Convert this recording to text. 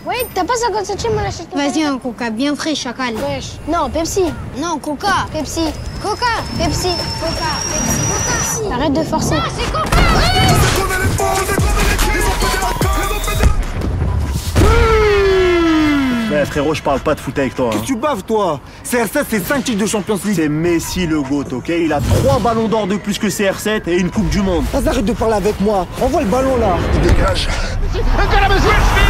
Ouais, t'as pas 50 centimes, on l'achète. Vas-y, un coca bien frais, chacal. Wesh. Non, Pepsi. Non, coca. Pepsi. Coca. Pepsi. Coca. Pepsi. Coca. Arrête de forcer. Ah, c'est coca. Ouais, frérot, je parle pas de foot avec toi. Qu'est-ce que tu baves, toi? CR7, c'est 5 titres de Champions League. C'est Messi le GOAT, ok? Il a 3 ballons d'or de plus que CR7 et une Coupe du Monde. Vas-y, arrête de parler avec moi. Envoie le ballon, là. Il dégage.